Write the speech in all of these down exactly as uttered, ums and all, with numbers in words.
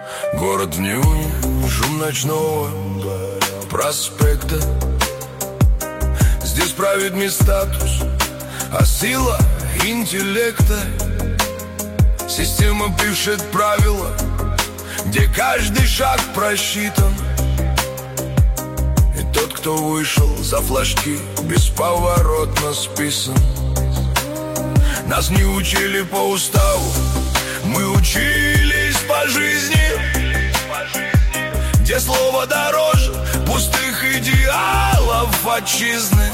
Город в неоне, шум ночного проспекта. Здесь правит не статус, а сила интеллекта. Система пишет правила, где каждый шаг просчитан. И тот, кто вышел за флажки, бесповоротно списан. Нас не учили по уставу, мы учились по жизни, где слово дороже пустых идеалов отчизны.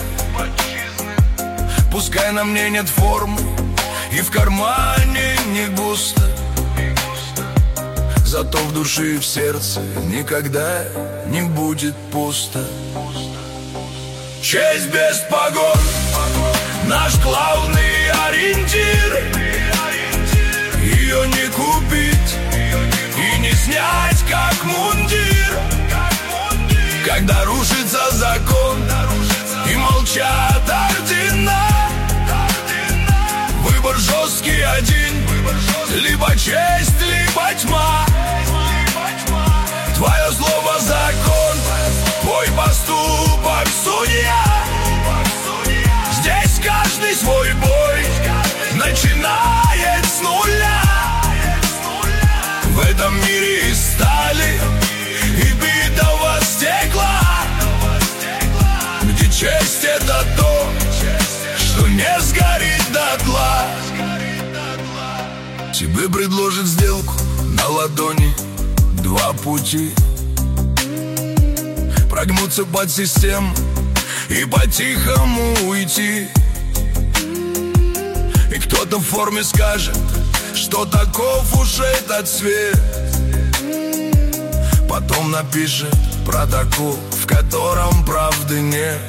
Пускай на мне нет формы и в кармане не густо, зато в душе и в сердце никогда не будет пусто. Честь без погон — наш главный ориентир. Ее не купить и не снять, как мундир. Когда рушится закон и молчат ордена, выбор жесткий один: либо честь, либо тьма. Твое слово закон, твой поступок судья. Здесь каждый свой бой начинает с нуля. В этом мире из стали и битого стекла, где честь — это то, что не сгорит дотла. Тебе предложат сделку на ладони два пути: прогнуться под систему и по-тихому уйти. И кто-то в форме скажет, что таков уж этот свет. Потом напишет протокол, в котором правды нет.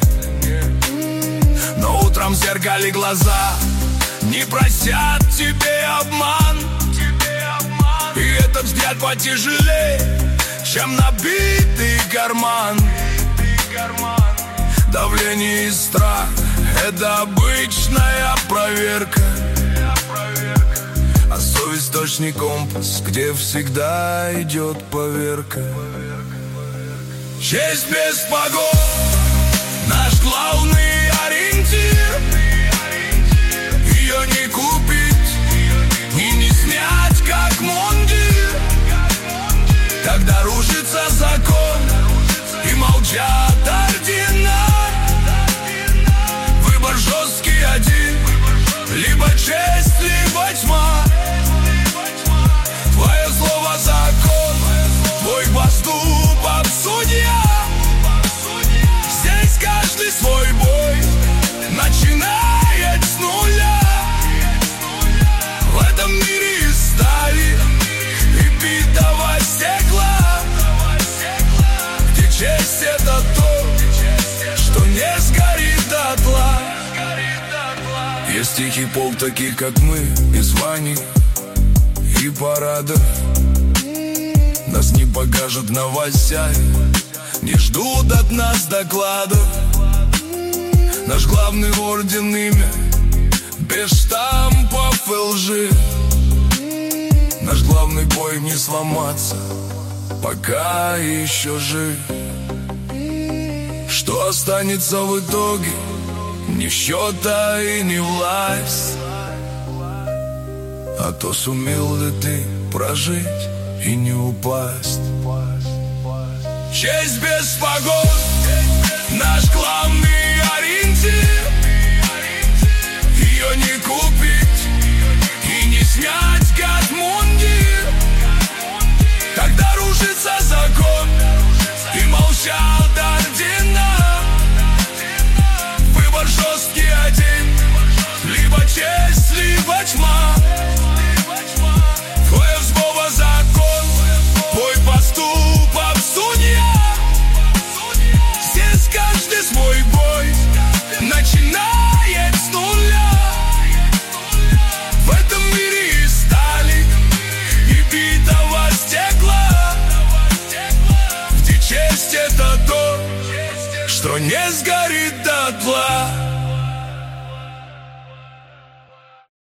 Но утром в зеркале глаза не простят тебе обман. И этот взгляд потяжелее, чем набитый карман. Давление и страх — это обычная проверка, а совесть — точный компас, где всегда идет поверка. Честь без погон — наш главный ориентир. Ее не купить и не снять, как мундир. Когда рушится закон и молчат ордена, выбор жесткий один: либо честь, либо тьма. Твое слово закон, твой поступок судья. Здесь каждый свой бой начинает с нуля. В этом мире из стали и битого стекла, где честь — это то, что не сгорит дотла. Есть тихий пол таких, как мы, и званий, и парадов. Нас не покажут в новостях, не ждут от нас докладов. Наш главный орден — имя, без штампов и лжи. Наш главный бой — не сломаться, пока еще жив. Что останется в итоге? Ни счета и ни власть, а то, сумел ли ты прожить и не упасть. Честь без погон — наш главный ориентир. Ее не купить и не снять, как мундир. Когда рушится закон и молчат ордена, выбор жесткий один: либо честь, либо тьма. Твое слово закон, твой поступок судья. Здесь каждый свой бой начинает с нуля. В этом мире из стали и битого стекла, где честь — это то, что не сгорит дотла.